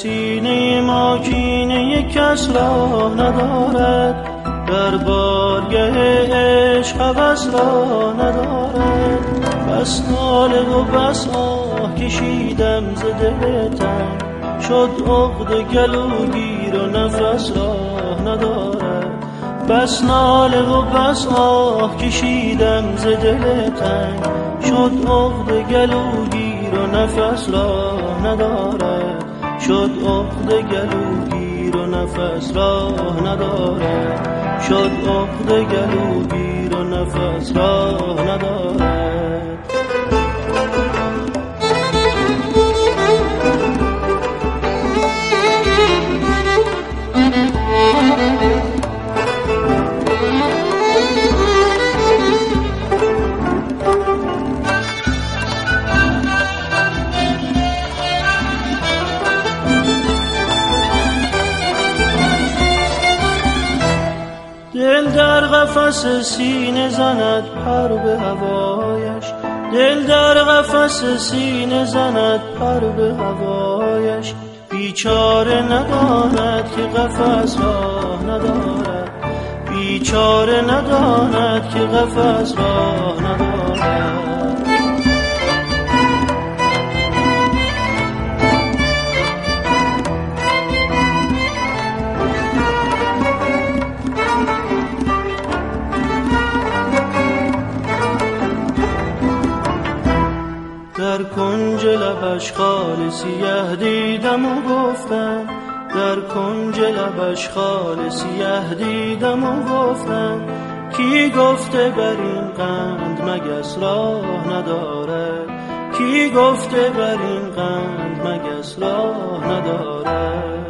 سینه ما کینه کس را ندارد، در بارگه عشق هوس را ندارد. بس ناله و بس آه کشیدم ز دل تنگ، شد عقده گلوگیر و نفس راه ندارد. بس ناله و بس آه کشیدم ز دل تنگ، شد عقده گلوگیر و نفس راه ندارد. شد عقده گلوگیر و نفس راه ندارد. شد عقده گلوگیر و نفس راه ندارد. دل در قفس سینه زند پر به هوایش، دل در قفس سینه زند پر به هوایش. بیچاره نداند که قفس راه ندارد، بیچاره نداند که قفس راه ندارد. در کنج لبش خال سیه دیدم و گفتم، در کنج لبش خال سیه دیدم و گفتم. کی گفته بر این قند مگس راه ندارد، کی گفته بر این قند مگس راه ندارد.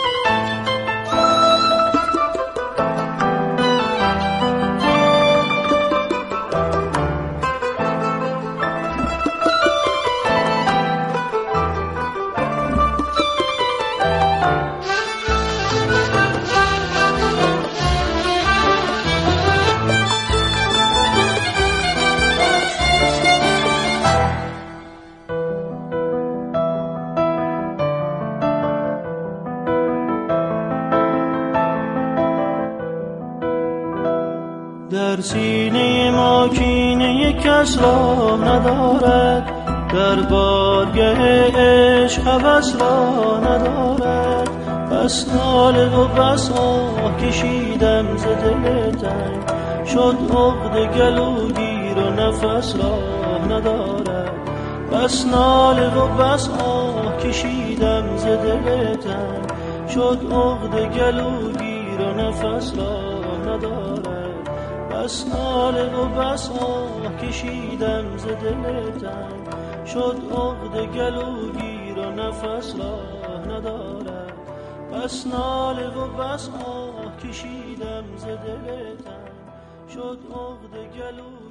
در سینه ما کینه کس را ندارد، در بارگه عشق هوس را ندارد. بس ناله و بس آه کشیدم ز دل تنگ، شد عقده گلوگیر و نفس راه ندارد. بس ناله و بس آه کشیدم ز دل تنگ، شد عقده گلوگیر و نفس راه ندارد. بس ناله و بس آه کشیدم ز دل تنگ، شد عقده گلوگیر و نفس راه ندارد. بس ناله و بس آه کشیدم ز دل تنگ، شد عقده گلوگیر